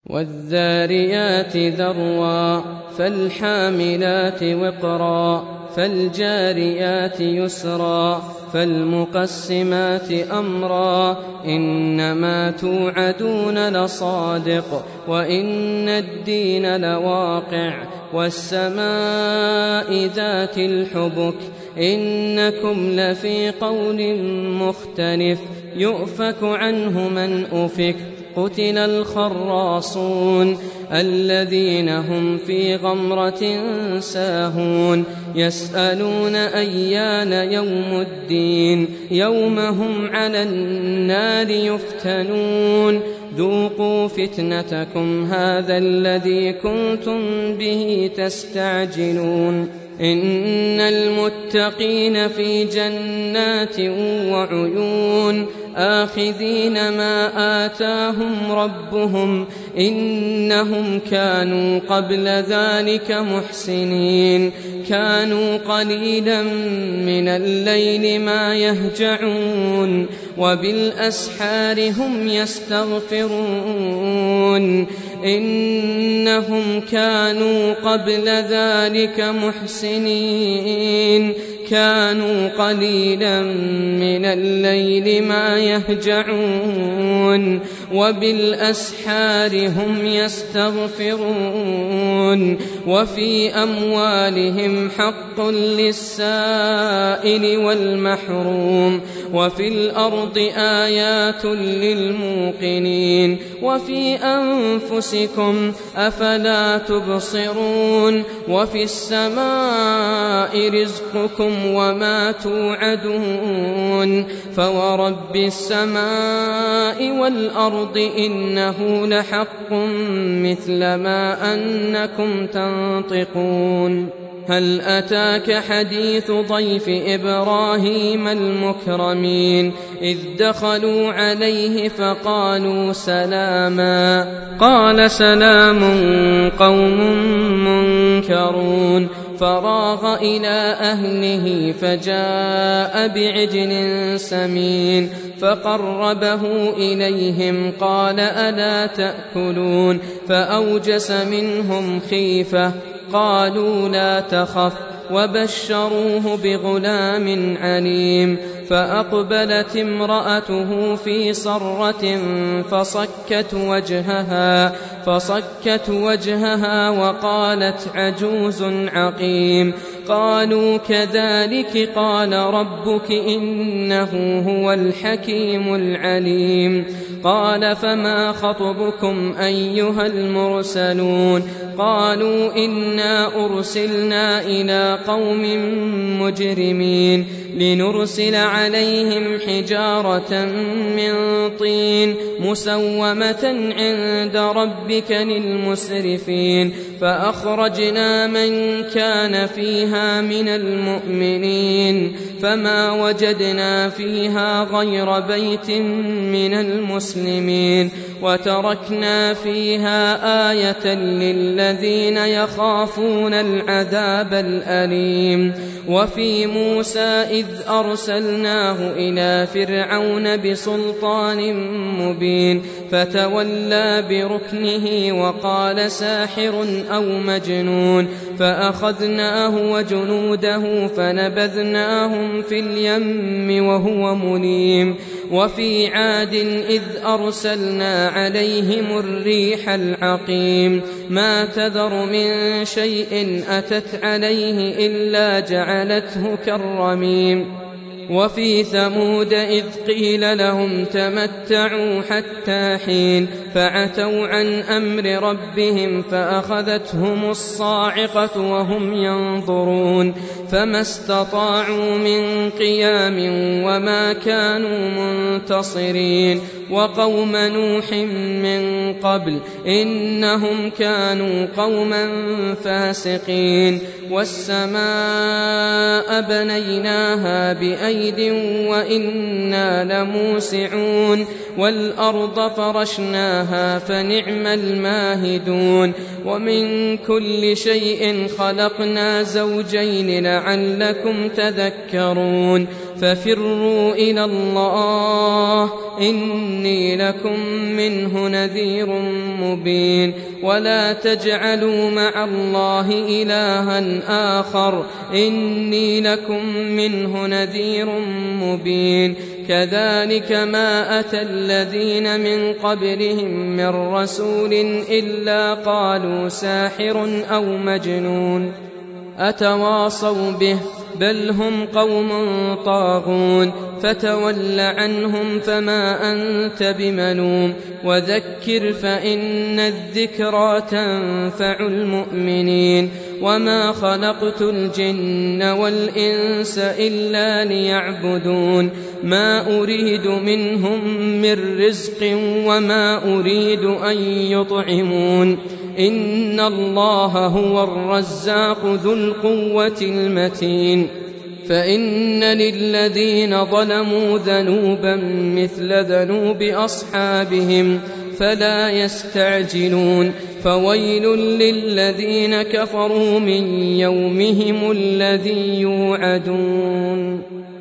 والذاريات ذروا فالحاملات وقرا فالجاريات يسرا فالمقسمات أمرا إنما توعدون لصادق وإن الدين لواقع والسماء ذات الحبك إنكم لفي قول مختلف يؤفك عنه من أفك قتل الخراصون الذين هم في غمرة ساهون يسألون أيان يوم الدين يوم هم على النار يفتنون ذوقوا فتنتكم هذا الذي كنتم به تستعجلون إن المتقين في جنات وعيون آخذين ما آتاهم ربهم إنهم كانوا قبل ذلك محسنين كانوا قليلا من الليل ما يهجعون وبالأسحار هم يستغفرون إنهم كانوا قبل ذلك محسنين كانوا قليلا من الليل ما يهجعون وبالأسحار هم يستغفرون وفي أموالهم حق للسائل والمحروم وفي الأرض آيات للموقنين وفي أنفسكم أفلا تبصرون وفي السماء رزقكم وما توعدون فورب السماء والأرض إنه لحق مثل ما أنكم تنطقون هل أتاك حديث ضيف إبراهيم المكرمين إذ دخلوا عليه فقالوا سلاما قال سلام قوم منكرون فراغ إلى أهله فجاء بعجل سمين فقربه إليهم قال ألا تأكلون فأوجس منهم خيفة قالوا لا تخف وبشروه بغلام عليم فأقبلت امرأته في صرة فصكت وجهها وقالت عجوز عقيم قالوا كذلك قال ربك إنه هو الحكيم العليم قال فما خطبكم أيها المرسلون قالوا إنا أرسلنا إلى قوم مجرمين لنرسل عليهم حجارة من طين مسومة عند ربك للمسرفين فأخرجنا من كان فيها من المؤمنين فما وجدنا فيها غير بيت من المسلمين وتركنا فيها آية للذين يخافون العذاب الأليم وفي موسى إذ أرسلناه إلى فرعون بسلطان مبين فتولى بركنه وقال ساحر أو مجنون فأخذناه وجنوده فنبذناهم في اليم وهو مليم وفي عاد إذ أرسلنا عليهم الريح العقيم ما تذر من شيء أتت عليه إلا جعلته كالرميم وفي ثمود إذ قيل لهم تمتعوا حتى حين فعتوا عن أمر ربهم فأخذتهم الصاعقة وهم ينظرون فما استطاعوا من قيام وما كانوا منتصرين وقوم نوح من قبل إنهم كانوا قوما فاسقين والسماء بنيناها بأيد وإنا لموسعون والأرض فرشناها فنعم الماهدون ومن كل شيء خلقنا زوجين لعلكم تذكرون ففروا إلى الله إني لكم منه نذير مبين ولا تجعلوا مع الله إلها آخر إني لكم منه نذير مبين كذلك ما أتى الذين من قبلهم من رسول إلا قالوا ساحر أو مجنون أتواصوا به بل هم قوم طاغون فتول عنهم فما أنت بملوم وذكر فإن الذكرى تنفع المؤمنين وما خلقت الجن والإنس إلا ليعبدون ما أريد منهم من رزق وما أريد أن يطعمون إن الله هو الرزاق ذو القوة المتين فإن للذين ظلموا ذنوبا مثل ذنوب أصحابهم فلا يستعجلون فويل للذين كفروا من يومهم الذي يوعدون